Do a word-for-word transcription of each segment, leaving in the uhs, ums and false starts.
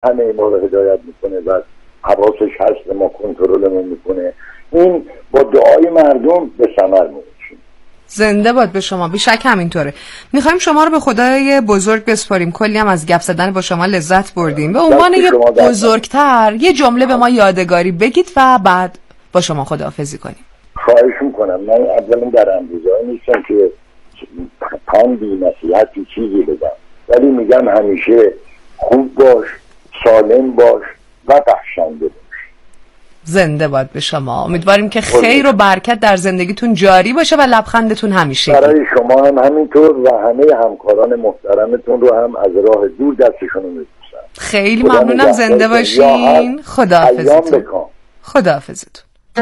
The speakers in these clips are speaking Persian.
همه ما رو هدایت میکنه و حواسش هست ما کنترلمون میکنه. این با دعای مردم به ثمر میرسیم. زنده باد به شما. بیشک همینطوره. میخوایم شما رو به خدای بزرگ بسپاریم. کلی هم از گپ زدن با شما لذت بردیم. به عنوان یه بزرگتر یه جمله به ما یادگاری بگید و بعد با شما خداحافظی کنیم. خواهش میکنم. من اولا در اندیزه‌ای نیستم که پندی نصیحتی چیزی بگم، ولی میگم همیشه خوب باش، سالم باش و بخشنده باش. زنده باد به شما. امیدواریم که خیر و برکت در زندگیتون جاری باشه و لبخندتون همیشه برای شما هم همینطور و همه همکاران محترمتون رو هم از راه دور دستشون رو میبوسم. خیلی ممنونم. زنده باشین. خداحافظتون. خداحافظتون.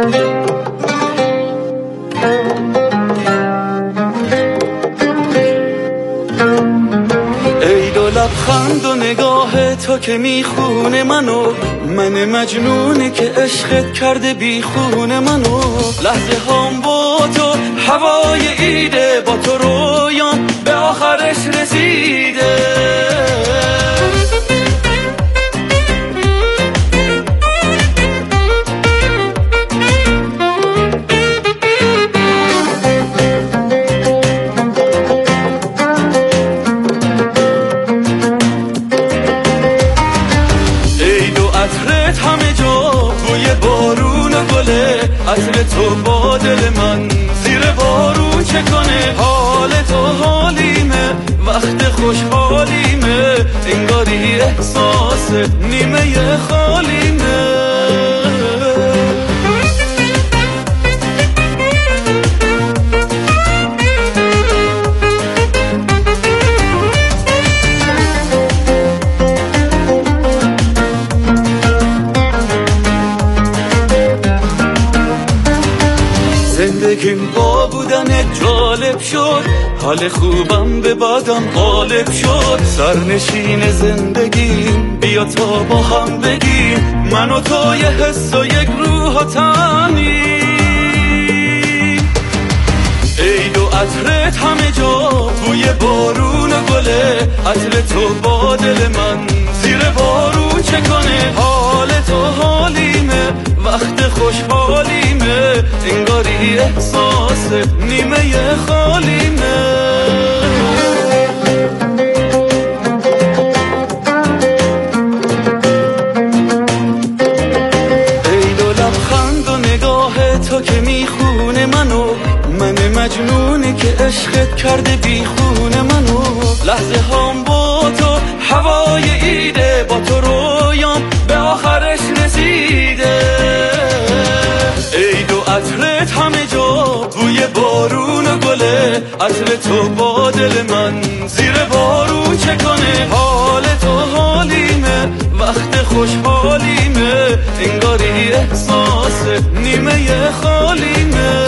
ای دو لبخند و نگاه تو که میخونه منو، من مجنونی که عشقت کرده بیخونه منو. لحظه هام با تو هوای ایده، با تو رویام به آخرش رسیده. عطر تو با دل من زیر بارون چه کنه؟ حال تو حالیمه، وقت خوشحالیمه، انگاری احساس نیمه خالیمه. زندگیم با بودنت جالب شد، حال خوبم به بعدم غالب شد. سرنشین زندگیم بیا تا با هم بگیم، من و تو یه حس و یک روح و تنی. ای دو عطرت همه جا بوی بارون و گله، عطر تو با دل من زیر بارون چه کنه؟ حال تو حالیمه، وقت خوشحالیمه، انگاری احساس نیمه خالیمه. ای دو لبخند و نگاه تو که میخونه منو، من مجنونی که عشقت کرده بیخونه منو. لحظه هام با تو هوای ایده، با تو رویام به آخرش رسیده. ای دو عطرت همه جا بوی بارون و گله، عطر تو با دل من زیر بارون چه کنه؟ حال تو حالیمه، وقت خوشحالیمه، انگاری احساس نیمه خالیمه.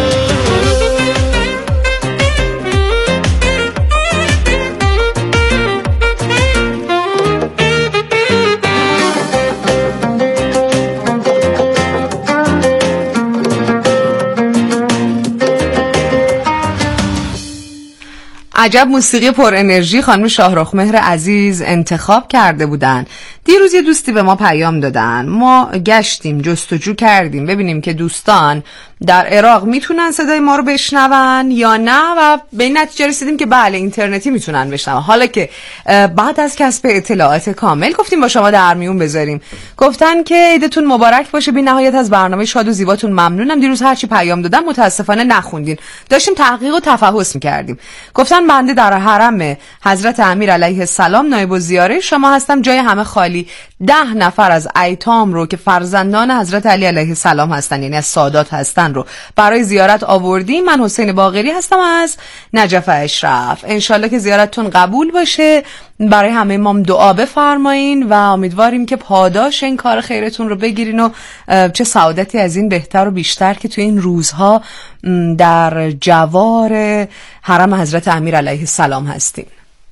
عجب موسیقی پر انرژی خانم شاهرخ مهر عزیز انتخاب کرده بودن. دیروز یه دوستی به ما پیام دادن، ما گشتیم جستجو کردیم ببینیم که دوستان در عراق میتونن صدای ما رو بشنون یا نه و به این نتیجه رسیدیم که بله اینترنتی میتونن بشنون. حالا که بعد از کسب اطلاعات کامل گفتیم با شما در میون بذاریم. گفتن که عیدتون مبارک باشه، بی نهایت از برنامه شاد و زیباتون ممنونم. دیروز هرچی پیام دادم متاسفانه نخوندین، داشتیم تحقیق و تفحص میکردیم. گفتن بنده در حرم حضرت امیر علیه السلام نایب الزیاره شما هستم، جای همه خالی. ده نفر از ایتام رو که فرزندان حضرت علی علیه السلام هستن، یعنی از سادات هستن، رو برای زیارت آوردیم. من حسین باقری هستم از نجف اشرف. انشالله که زیارتتون قبول باشه. برای همه ما دعا بفرمایین و امیدواریم که پاداش این کار خیرتون رو بگیرین و چه سعادتی از این بهتر و بیشتر که توی این روزها در جوار حرم حضرت امیر علیه السلام هستیم.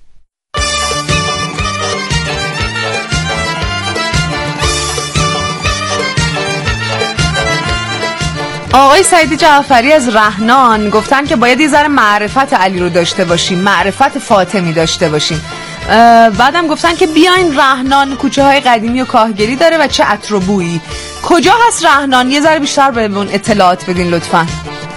آقای سعید جعفری از رهنان گفتن که باید یه ذره معرفت علی رو داشته باشیم، معرفت فاطمی داشته باشیم. بعدم گفتن که بیاین رهنان کوچه های قدیمی و کاهگلی داره و چه عطر و بویی. کجا هست رهنان؟ یه ذره بیشتر بهمون اطلاعات بدین لطفاً.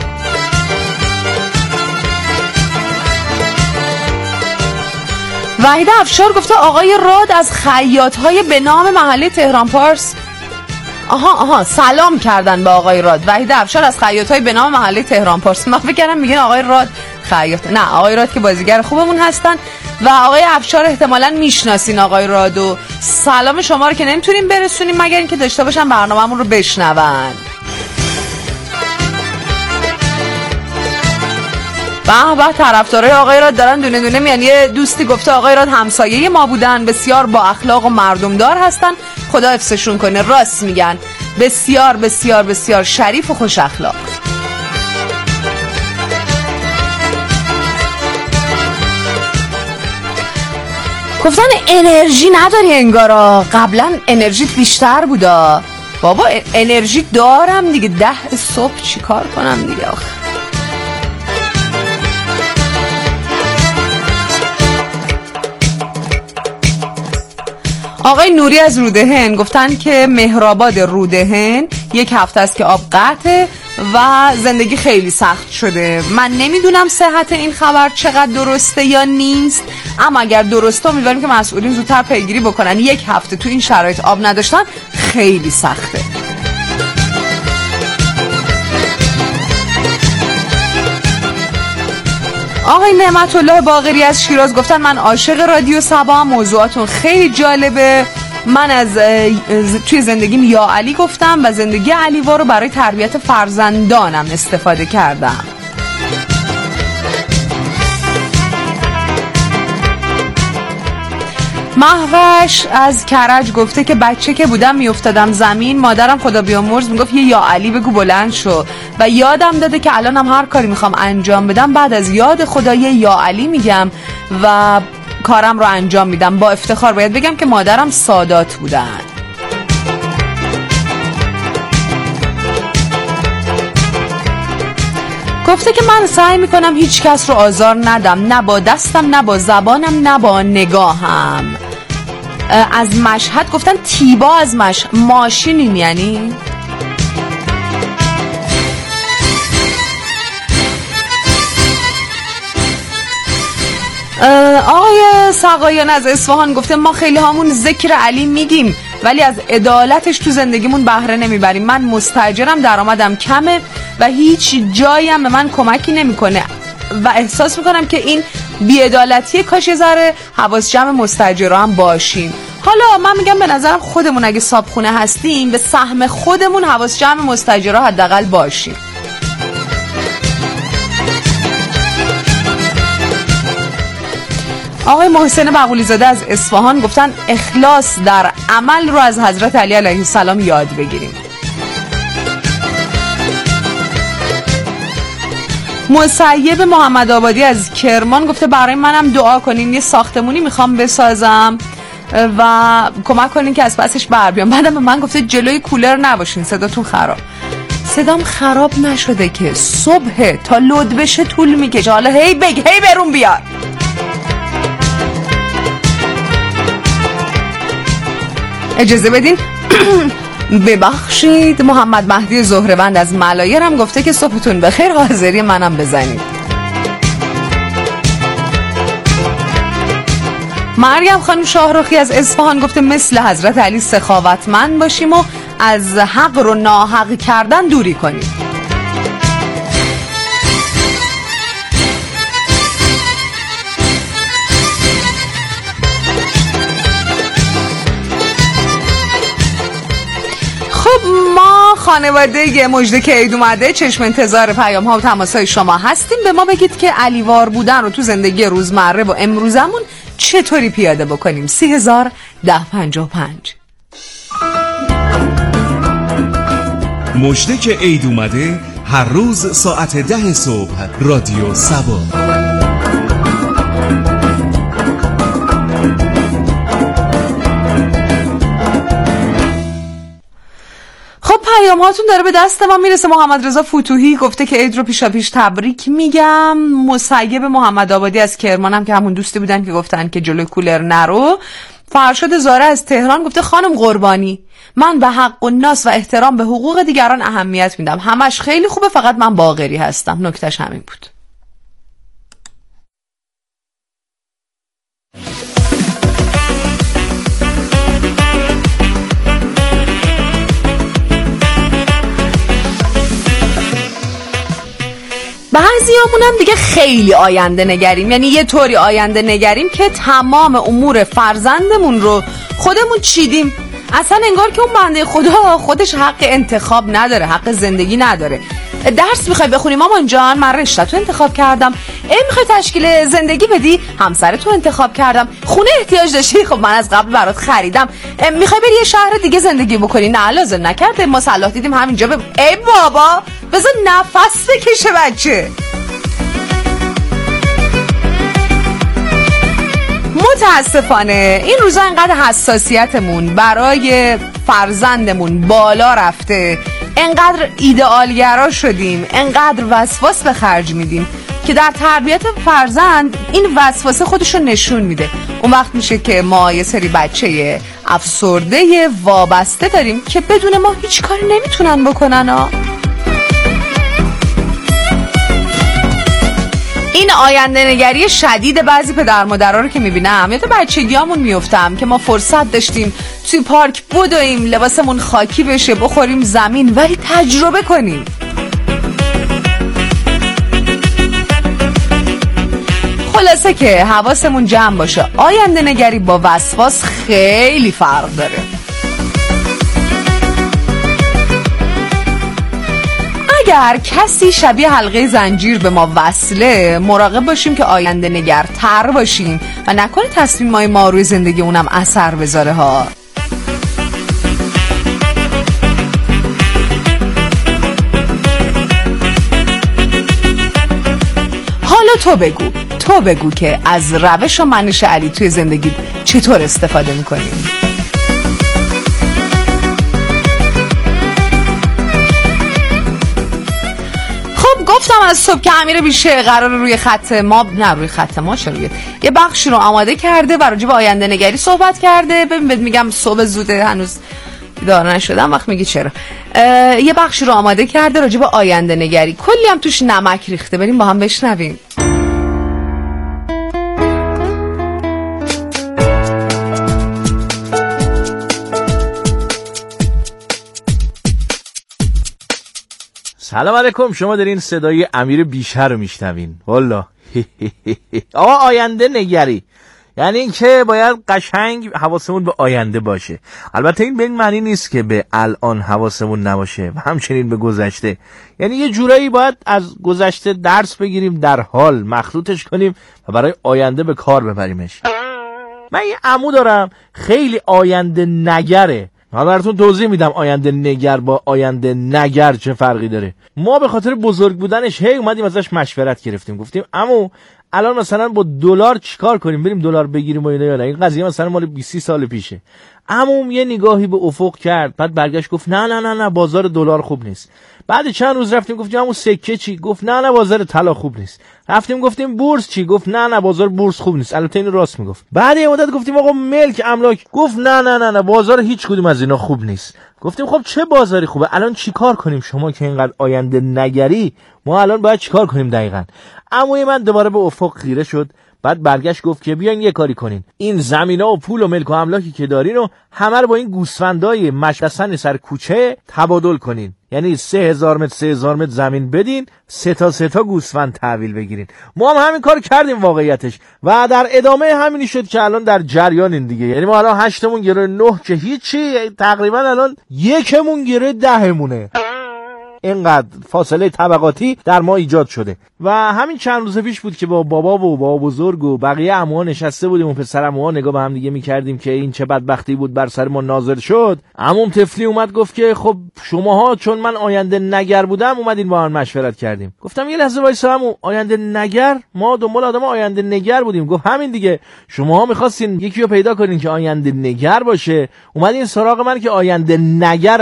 وحید افشار گفته آقای راد از خیاط‌های به نام محله تهران پارس. آها آها سلام کردن به آقای راد. وحید افشار از خیاط‌های به نام محله تهران پارس. من فکر کردم میگن آقای راد خیاط. نه، آقای راد که بازیگر خوبمون هستن و آقای افشار احتمالاً میشناسین آقای رادو. سلام شما رو که نمیتونیم برسونیم مگر اینکه داشته باشن برنامه‌مون رو بشنون. به به، طرفدارای آقای راد دارن دونه دونه میان. یه دوستی گفته آقای راد همسایه ما بودن، بسیار با اخلاق و مردمدار هستن، خدا حفظشون کنه. راست میگن، بسیار بسیار بسیار شریف و خوش اخلاق. گفتن انرژی نداری انگارا، قبلا انرژیت بیشتر بودا. بابا انرژی دارم دیگه، ده صبح چی کار کنم دیگه آخه. آقای نوری از رودهن گفتن که مهرآباد رودهن یک هفته است که آب قطعه و زندگی خیلی سخت شده. من نمیدونم صحت این خبر چقدر درسته یا نیست، اما اگر درسته امیدواریم که مسئولین زودتر پیگیری بکنن. یک هفته تو این شرایط آب نداشتن خیلی سخته. آقای نعمت الله باقری از شیراز گفتن من عاشق رادیو صبا هم، موضوعاتون خیلی جالبه. من از توی زندگیم یا علی گفتم و زندگی علیوا رو برای تربیت فرزندانم استفاده کردم. مهوش از کرج گفته که بچه که بودم میافتادم زمین، مادرم خدا بیامرز میگفت یه یا علی بگو بلند شو و یادم داده که الانم هر کاری میخوام انجام بدم بعد از یاد خدا یه یا علی میگم و کارم رو انجام میدم. با افتخار باید بگم که مادرم سادات بودن. گفته که من سعی میکنم هیچ کس رو آزار ندم، نه با دستم نه با زبانم نه با نگاهم. از مشهد گفتن تیبا از مش ماشینین یعنی؟ آقای سقایان از اصفهان گفته ما خیلی هامون ذکر علی میگیم ولی از عدالتش تو زندگیمون بهره نمیبریم. من مستاجرم، درآمدم کمه و هیچ جایی هم به من کمکی نمیکنه و احساس میکنم که این بی‌عدالتیه. کاش یه ذره حواس جمع مستاجرا هم باشیم. حالا من میگم به نظرم خودمون اگه صابخونه هستیم به سهم خودمون حواس جمع مستاجرا حداقل باشیم. آقای محسن بقولی زاده از اصفهان گفتن اخلاص در عمل رو از حضرت علی علیه السلام یاد بگیریم. مسیب محمد آبادی از کرمان گفته برای منم دعا کنین، یه ساختمونی میخوام بسازم و کمک کنین که از پسش بر بیام. بعدم به من گفته جلوی کولر نباشین، صداتون خراب. صدام خراب نشده که، صبح تا لود بشه طول میکشه. حالا هی بگ هی برون بیار. اجازه بدین ببخشید. محمد مهدی زهره‌وند از ملایر هم گفته که صبحتون بخیر، حاضری منم بزنید. مریم خانم شاهرخی از اصفهان گفته مثل حضرت علی سخاوتمند باشیم و از حق رو ناحق کردن دوری کنیم. ما خانواده مژده که عید اومده چشم انتظار پیام ها و تماسای شما هستیم. به ما بگید که علیوار بودن رو تو زندگی روزمره و امروزمون چطوری پیاده بکنیم. سی هزار ده پنجاه و پنج. مژده که عید اومده هر روز ساعت ده صبح رادیو صبا. خب پیام هاتون داره به دست ما میرسه. محمد رضا فتوحی گفته که عید رو پیشا پیش تبریک میگم. مسیب محمد آبادی از کرمانم که همون دوستی بودن که گفتن که جلوی کولر نرو. فرشاد زاره از تهران گفته خانم قربانی، من به حق و ناس و احترام به حقوق دیگران اهمیت میدم، همش خیلی خوبه، فقط من باقری هستم. نکتهش همین بود. بعضیامون هم دیگه خیلی آینده نگریم، یعنی یه طوری آینده نگریم که تمام امور فرزندمون رو خودمون چیدیم. اصلا انگار که اون بنده خدا خودش حق انتخاب نداره، حق زندگی نداره. درس میخوای بخونی مامان جان، من رشته‌تو انتخاب کردم. ای میخوای تشکیل زندگی بدی، همسرتو انتخاب کردم. خونه احتیاج داشتی، خب من از قبل برات خریدم. میخوای بری یه شهر دیگه زندگی بکنی، نه لازم نکرده، ما صلاح دیدیم همینجا. ب... ای بابا بذار نفس بکشه بچه. متاسفانه این روزا اینقدر حساسیتمون برای فرزندمون بالا رفته، اینقدر ایدئالگرا شدیم، اینقدر وسواس به خرج میدیم که در تربیت فرزند این وسواسه خودشو نشون میده. اون وقت میشه که ما یه سری بچه افسرده وابسته داریم که بدون ما هیچ کاری نمیتونن بکنن ها. این آینده نگری شدید بعضی پدر مادرها رو که میبینم یاد بچگیامون میافتم که ما فرصت داشتیم توی پارک بدویم، لباسمون خاکی بشه، بخوریم زمین، ولی تجربه کنیم. خلاصه که حواسمون جمع باشه. آینده نگری با وسواس خیلی فرق داره. اگر کسی شبیه حلقه زنجیر به ما وصله، مراقب باشیم که آینده نگر تر باشیم و نکنه تصمیمای ما روی زندگی اونم اثر بذاره ها. حالا تو بگو تو بگو که از روش و منش علی توی زندگی چطور استفاده میکنی؟ گفتم از صبح که امیر بیشه قرار روی خط ما نه روی خط ما چه روی یه بخشی رو آماده کرده و راجع به آینده نگری صحبت کرده. ببین بهت میگم صبح زوده، هنوز بیدار نشدم. وقت میگی چرا؟ یه بخشی رو آماده کرده راجع به آینده نگری، کلی هم توش نمک ریخته. بریم با هم بشنویم. سلام علیکم، شما دارین صدای امیر بیشه رو میشنوین. والله آقا آینده نگری یعنی این که باید قشنگ حواسمون به آینده باشه. البته این به این معنی نیست که به الان حواسمون نباشه و همچنین به گذشته. یعنی یه جورایی باید از گذشته درس بگیریم، در حال مخلوطش کنیم و برای آینده به کار ببریمش. من یه عمو دارم خیلی آینده نگره. حالا براتون توضیح میدم آینده نگر با آینده نگر چه فرقی داره. ما به خاطر بزرگ بودنش هی اومدیم ازش مشورت گرفتیم، گفتیم عمو الان مثلا با دلار چیکار کنیم، بریم دلار بگیریم و اینا یا نه. این قضیه مثلا مال بیست سال پیشه. عموم یه نگاهی به افق کرد، بعد برگشت گفت نه نه نه نه بازار دلار خوب نیست. بعد چند روز رفتیم گفتیم عمو سکه چی؟ گفت نه نه بازار طلا خوب نیست. رفتیم گفتیم بورس چی؟ گفت نه نه بازار بورس خوب نیست. البته اینو راست میگفت. بعد یه مدت گفتیم آقا ملک املاک، گفت نه نه نه نه بازار هیچ کدوم از اینا خوب نیست. گفتیم خب چه بازاری خوبه؟ الان چیکار کنیم؟ شما که اینقدر آینده نگری، ما الان باید چیکار کنیم دقیقاً؟ عموی من دوباره به افق خیره شد، بعد برگشت گفت که بیاین یه کاری کنین، این زمینا و پول و ملک و املاکی که دارین رو همه رو با این گوسفندای مشرسن سر کوچه تبادل کنین. یعنی سه هزار متر سه هزار متر زمین بدین، سه تا سه تا گوسفند تحویل بگیرین. ما هم همین کار کردیم واقعیتش و در ادامه همینی شد که الان در جریانین دیگه. یعنی ما الان هشتمون گره نه که هیچی، تقریبا الان یکمون گره دهمونه. اینقدر فاصله طبقاتی در ما ایجاد شده. و همین چند روز پیش بود که با بابا و بابا بزرگ و بقیه عموها نشسته بودیم و پسر عموها نگاه به هم دیگه می‌کردیم که این چه بدبختی بود بر سر ما نازل شد. عموم طفلی اومد گفت که خب شماها چون من آینده نگر بودم اومدین با هم مشورت کردیم. گفتم یه لحظه وایسا عمو، آینده نگر؟ ما دنبال آدم آینده نگر بودیم. گفت همین دیگه، شماها می‌خواستین یکی رو پیدا کنین که آینده نگر باشه، اومدین سراغ من که آینده نگرم.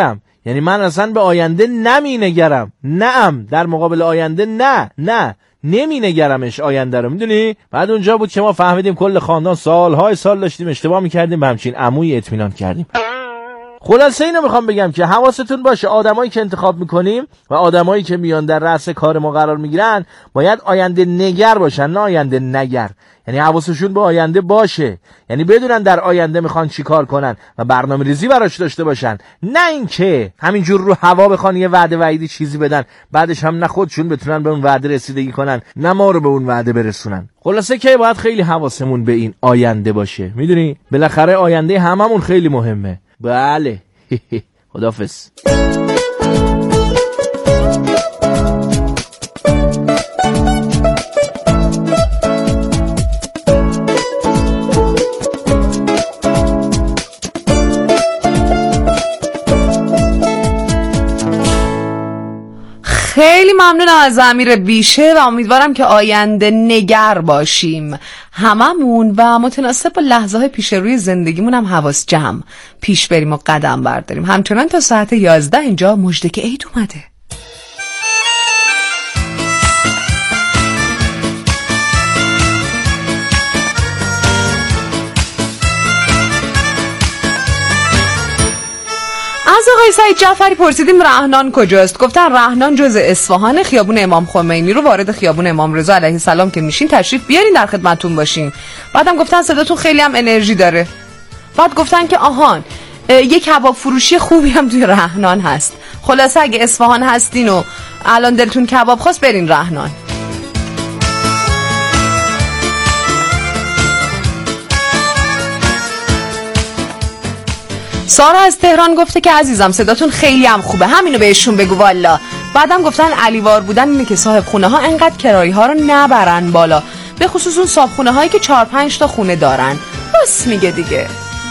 یعنی من اصلا به آینده نمی نگرم. نعم، در مقابل آینده نه نه نمی نگرمش آینده رو، میدونی؟ بعد اونجا بود که ما فهمیدیم کل خاندان سالهای سال داشتیم اشتباه میکردیم، به همچین عمویی اطمینان کردیم. خلاصه اینو میخوام بگم که حواستون باشه آدمایی که انتخاب میکنیم و آدمایی که میان در رأس کار ما قرار میگیرن باید آینده نگر باشن، نه آینده نگر. یعنی حواسشون به آینده باشه، یعنی بدونن در آینده میخوان چی کار کنن و برنامه ریزی براش داشته باشن، نه اینکه همینجور رو هوا بخوان یه وعده وعیدی چیزی بدن بعدش هم نه خودشون بتونن به اون وعده رسیدگی کنن نه ما رو به اون وعده برسونن. خلاصه که باید خیلی حواسمون به این آینده باشه، میدونی؟ بالاخره آینده هممون خیلی مهمه. بله. خداحافظ. خیلی ممنونم از امیر بیشه و امیدوارم که آینده نگر باشیم هممون و متناسب با لحظه های پیش روی زندگیمون هم حواس جمع پیش بریم و قدم برداریم. همچنان تا ساعت یازده اینجا مژده که عید اومده. از آقای سعید جعفری پرسیدیم رهنان کجاست؟ گفتن رهنان جز اصفهان، خیابون امام خمینی رو وارد خیابون امام رضا علیه السلام که میشین تشریف بیارین در خدمتتون باشیم. بعدم گفتن صداتون خیلی هم انرژی داره. بعد گفتن که آهان یک کباب فروشی خوبی هم توی رهنان هست. خلاصه اگه اصفهان هستین و الان دلتون کباب خواست برین رهنان. سارا از تهران گفته که عزیزم صداتون خیلی هم خوبه، همینو بهشون بگو والا. بعدم گفتن علیوار بودن اینه که صاحب خونه ها انقدر کرایه ها رو نبرن بالا، به خصوص اون صاحب خونه هایی که چهار پنج تا خونه دارن. بس میگه دیگه.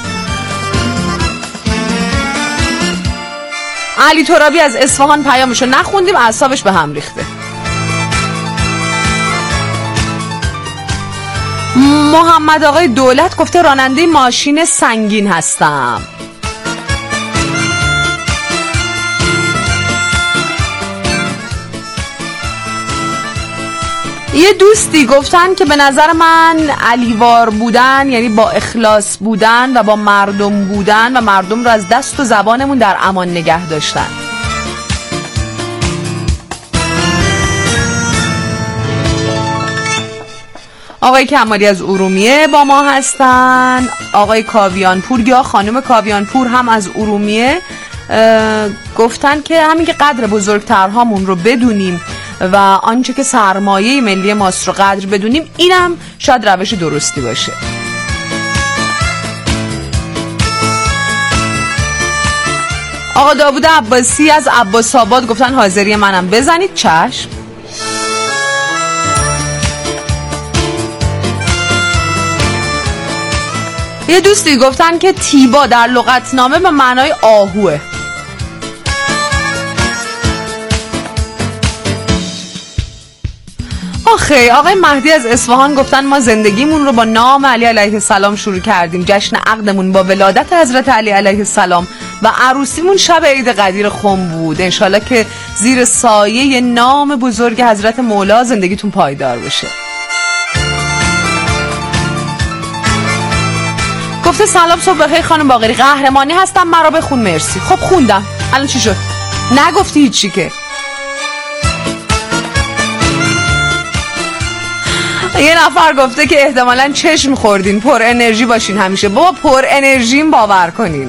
علی ترابی از اصفهان پیامشو نخوندیم، اعصابش به هم ریخته. محمد آقای دولت گفته راننده ماشین سنگین هستم. یه دوستی گفتن که به نظر من علیوار بودن یعنی با اخلاص بودن و با مردم بودن و مردم رو از دست و زبانمون در امان نگه داشتن. آقای کمالی از ارومیه با ما هستن. آقای کاویانپور یا خانم کاویانپور هم از ارومیه گفتن که همین که قدر بزرگترهامون رو بدونیم و آنچه که سرمایه ملی ماست رو قدر بدونیم، اینم شاید روش درستی باشه. آقا داوود عباسی از عباس آباد گفتن حاضری منم بزنید. چشم. یه دوستی گفتن که تیبا در لغتنامه به معنای آهوه. آخه آقای مهدی از اصفهان گفتن ما زندگیمون رو با نام علی علیه السلام شروع کردیم. جشن عقدمون با ولادت حضرت علی علیه السلام و عروسیمون شب عید قدیر خم بود. انشالله که زیر سایه نام بزرگ حضرت مولا زندگیتون پایدار بشه. گفته سلام صبح بخیر خانم باقری، قهرمانی هستم مرا بخون. مرسی. خب خوندم. الان چی شد؟ نگفتی هیچی که. یه نفر گفته که احتمالاً چشم خوردین، پر انرژی باشین همیشه. بابا پر انرژیم باور کنین.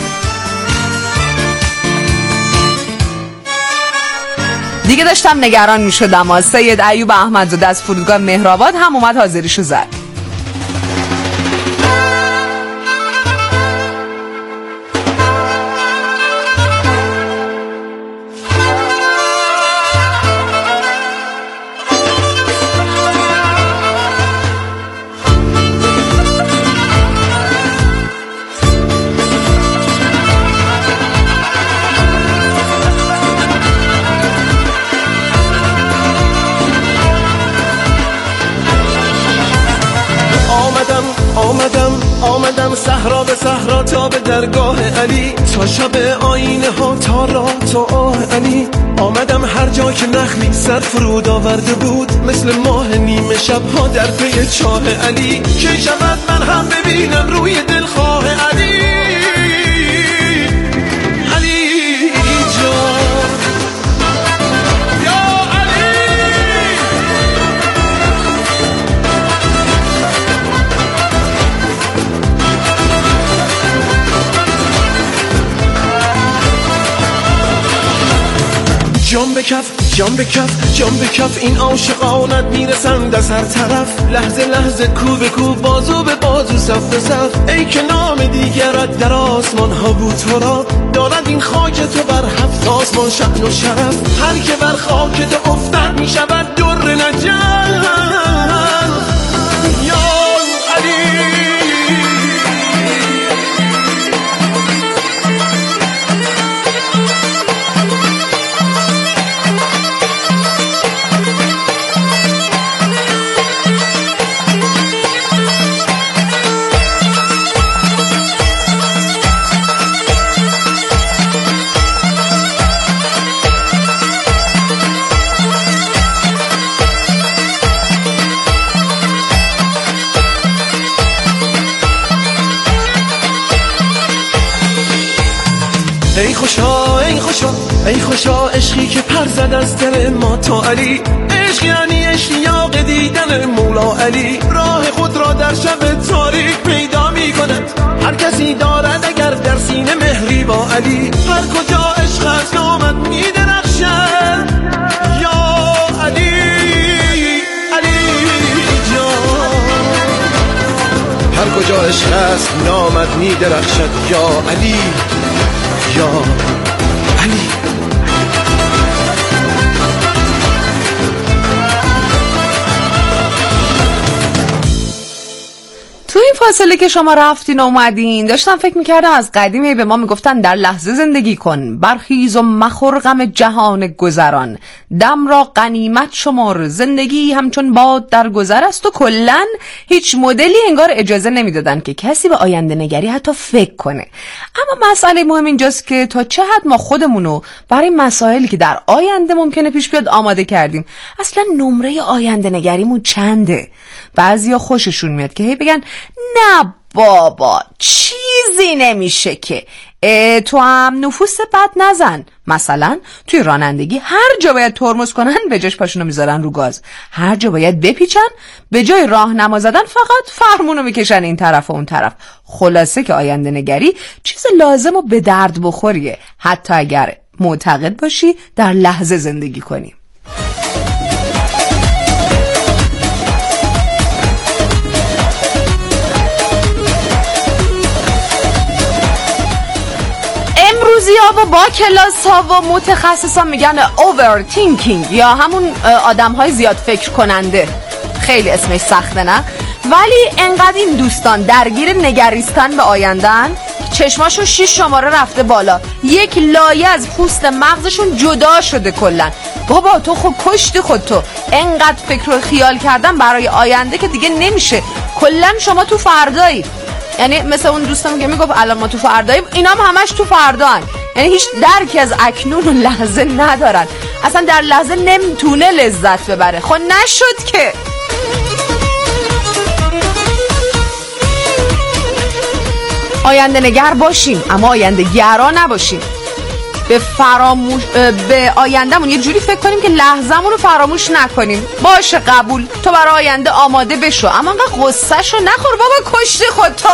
دیگه داشتم نگران می شدم. سید ایوب احمدزاده از فرودگاه مهرآباد هم اومد حاضریشو زد. صحرا به صحرا تا به درگاه علی، تا شب آینه ها تا راه تا آه علی. آمدم هر جا که نخلی سر فرود آورده بود، مثل ماه نیمه شب ها در پی چاه علی. که شود من هم ببینم روی دلخواه علی. علی جان یا علی. جان به کف جان به کف جان به کف این عاشقانت میرسند از هر طرف. لحظه لحظه کو به کو بازو به بازو صف به صف. ای که نام دیگرت در آسمان ها بود تو را، دارد این خاک تو بر هفت آسمان شأن و شرف. هر که بر خاک تو افتد میشود در نجل. یا علی ای خوشا ای خوشا ای خوشا عشقی که پر زد از دل ما تا علی. عشق یعنی اشتیاق دیدن مولا علی. راه خود را در شب تاریک پیدا می کند هر کسی دارد اگر در سینه مهری با علی. هر کجا عشق از نامت می درخشد یا علی. علی جان هر کجا عشق است نامت می درخشد یا علی یا علی. تو این فاصله که شما رفتین و اومدین داشتم فکر میکردم از قدیمی به ما میگفتن در لحظه زندگی کن، برخیز و مخور غم جهان گذران، دم را غنیمت شمار، زندگی همچون باد در گذر است. و کلن هیچ مدلی انگار اجازه نمیدادن که کسی به آینده نگری حتی فکر کنه. اما مسئله مهم اینجاست که تا چه حد ما خودمونو برای مسائلی که در آینده ممکنه پیش بیاد آماده کردیم. اصلا نمره آینده نگریمون چنده؟ بعضیا خوششون میاد که هی بگن نه بابا چیزی نمیشه که، تو هم نفوس بد نزن. مثلا توی رانندگی هر جا باید ترمز کنن به جاش پاشونو میذارن رو گاز، هر جا باید بپیچن به جای راهنما زدن فقط فرمونو میکشن این طرف و اون طرف. خلاصه که آینده نگری چیز لازم و به درد بخوریه، حتی اگر معتقد باشی در لحظه زندگی کنی. امروزی‌ها و با کلاس‌ها و متخصصا میگن overthinking یا همون آدم‌های زیاد فکر کننده. خیلی اسمش سخته نه؟ ولی انقدر این دوستان درگیر نگریستن به آیندن چشماشون شیش شماره رفته بالا، یک لایه از پوست مغزشون جدا شده کلن. بابا تو خود کشتی خودتو، انقدر فکر و خیال کردن برای آینده که دیگه نمیشه. کلن شما تو فردایی، یعنی مثل اون دوستم که میگفت الان ما تو فرداییم، اینا هم همش تو فردان، یعنی هیچ درکی از اکنون و لحظه ندارن، اصلا در لحظه نمیتونه لذت ببره. خب نشد که. آینده نگر باشیم اما آینده گرا نباشیم. به فراموش به آیندهمون یه جوری فکر کنیم که لحظه‌مون رو فراموش نکنیم. باشه قبول، تو برای آینده آماده بشو، اما انقدر غصه‌شو نخور بابا، کشتی خودتو.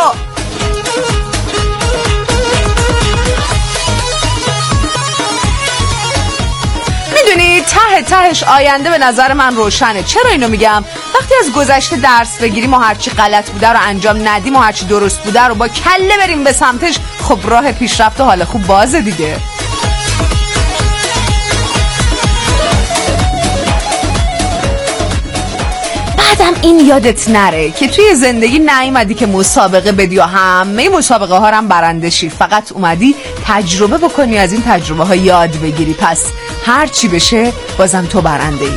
میدونی ته تهش آینده به نظر من روشنه. چرا اینو میگم؟ وقتی از گذشته درس بگیریم و هرچی غلط بوده رو انجام ندیم و هرچی درست بوده رو با کله بریم به سمتش، خب راه پیشرفت و حال خوب بازه دیگه. بعدم این یادت نره که توی زندگی نیومدی که مسابقه بدی و همه مسابقه ها هم برنده شی، فقط اومدی تجربه بکنی، از این تجربه ها یاد بگیری. پس هر چی بشه بازم تو برنده ای.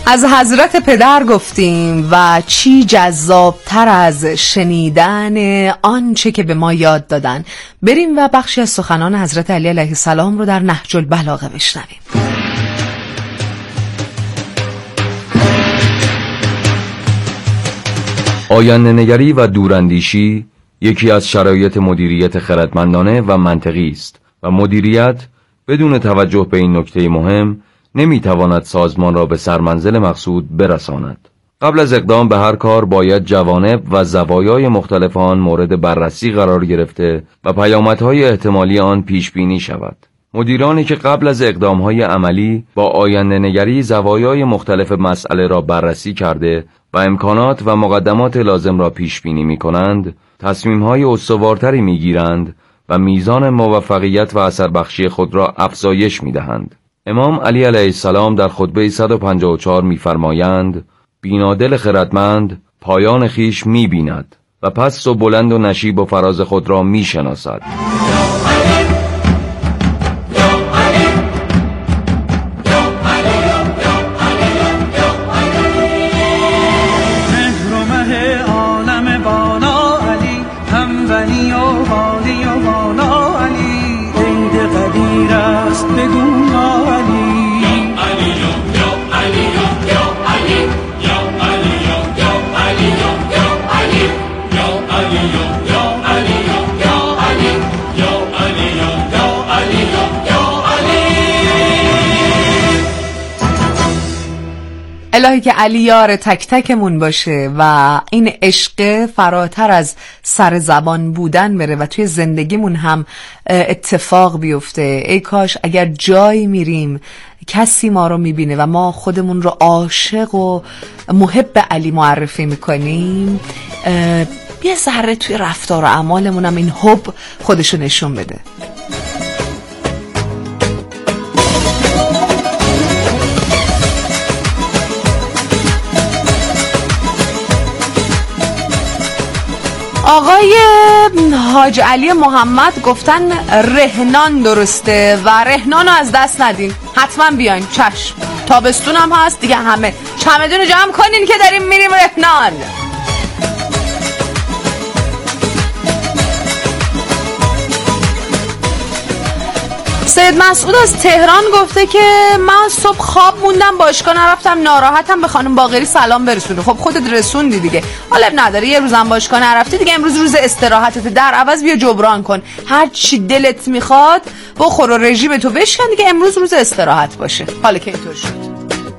از حضرت پدر گفتیم و چی جذابتر از شنیدن آنچه که به ما یاد دادن. بریم و بخشی از سخنان حضرت علی علیه السلام رو در نهج البلاغه بشنویم. آینده‌نگری و دوراندیشی یکی از شرایط مدیریت خردمندانه و منطقی است و مدیریت بدون توجه به این نکته مهم نمیتواند سازمان را به سرمنزل مقصود برساند. قبل از اقدام به هر کار باید جوانب و زوایای مختلف آن مورد بررسی قرار گرفته و پیامدهای احتمالی آن پیش بینی شود. مدیرانی که قبل از اقدامهای عملی با آینده‌نگری زوایای مختلف مسئله را بررسی کرده و امکانات و مقدمات لازم را پیش بینی می‌کنند، تصمیم‌های استوارتری می‌گیرند و میزان موفقیت و اثربخشی خود را افزایش می‌دهند. امام علی علیه السلام در خطبه صد و پنجاه و چهار می‌فرمایند: بینادل خردمند پایان خیش می‌بیند و پست و بلند و نشیب و فراز خود را می‌شناسد. الهی که علی یار تک تکمون باشه و این عشق فراتر از سر زبان بودن بره و توی زندگیمون هم اتفاق بیفته. ای کاش اگر جایی میریم کسی ما رو میبینه و ما خودمون رو عاشق و محب علی معرفی میکنیم، یه ذره توی رفتار و اعمالمون هم این حب خودشو نشون بده. آقای حاج علی محمد گفتن رهنان درسته و رهنان رو از دست ندین، حتما بیاین. چشم، تابستون هم هست دیگه، همه چمدون رو جمع کنین که داریم میریم رهنان. سید مسعود از تهران گفته که من صبح خواب موندم، باشگاه نرفتم، ناراحتم، به خانم باقری سلام برسونی. خب خودت رسوندی دیگه، حالا نداره یه روزم باشگاه نرفتی دیگه، امروز روز استراحتت، در عوض بیا جبران کن، هر چی دلت میخواد بخور و رژیم تو بشکن دیگه، امروز روز استراحت باشه. حالا که اینطور شد.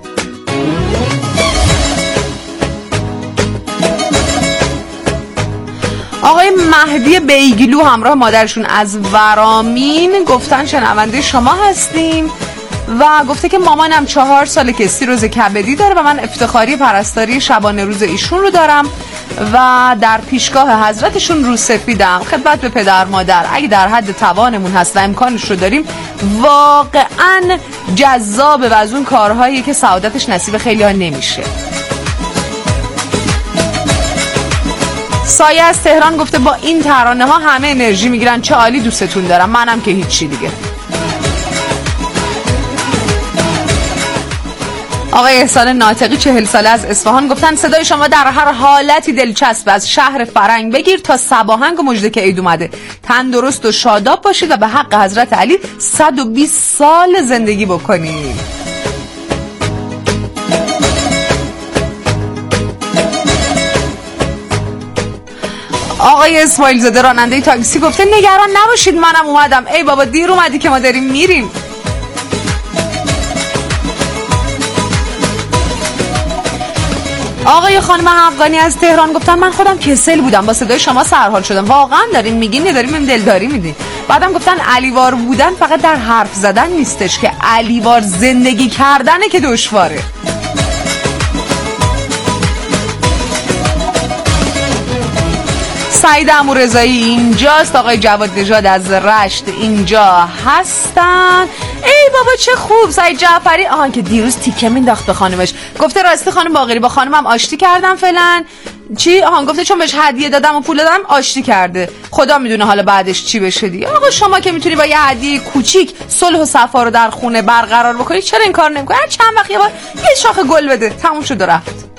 آقای مهدی بیگلو همراه مادرشون از ورامین گفتن شنونده شما هستیم و گفته که مامانم چهار ساله که سیروز کبدی داره و من افتخاری پرستاری شبانه روز ایشون رو دارم و در پیشگاه حضرتشون رو سفیدم. خدمت به پدر مادر اگه در حد توانمون هست و امکانش رو داریم واقعا جذابه و از اون کارهایی که سعادتش نصیب خیلی ها نمیشه. سایه از تهران گفته با این ترانه ها همه انرژی میگیرن، چه عالی، دوستتون دارم. منم که هیچی دیگه. آقای احسان ناطقی چهل ساله از اصفهان گفتن صدای شما در هر حالتی دلچسب، از شهر فرنگ بگیر تا صباهنگ و مژده که عید اومده. تندرست و شاداب باشید و به حق حضرت علی صد و بیست سال زندگی بکنید. آقای اسماعیل زاده راننده تاکسی گفته نگران نباشید منم اومدم. ای بابا دیر اومدی که ما داریم میریم. آقای خانم افغانی از تهران گفتن من خودم کسل بودم، با صدای شما سرحال شدم. واقعا دارین میگین نداریم، این دلداری میدین. بعدم گفتن علیوار بودن فقط در حرف زدن نیستش که علیوار زندگی کردنه که دشواره. سعید عمورضایی اینجاست. آقای جواد نژاد از رشت اینجا هستن. ای بابا چه خوب. سعید جعفری آهان که دیروز تیکه مینداخت به خانمش، گفته راستی خانم باقری با خانمم آشتی کردم فعلا، چی؟ آهان گفته چون بهش هدیه دادم و پول دادم آشتی کرده. خدا میدونه حالا بعدش چی بشه دیگه. آقا شما که میتونی با یه هدیه کوچیک صلح و صفا رو در خونه برقرار بکنی چرا این کار نمی‌کنی؟ هر چند وقت یه بار یه شاخه گل بده. تموم شد و رفت.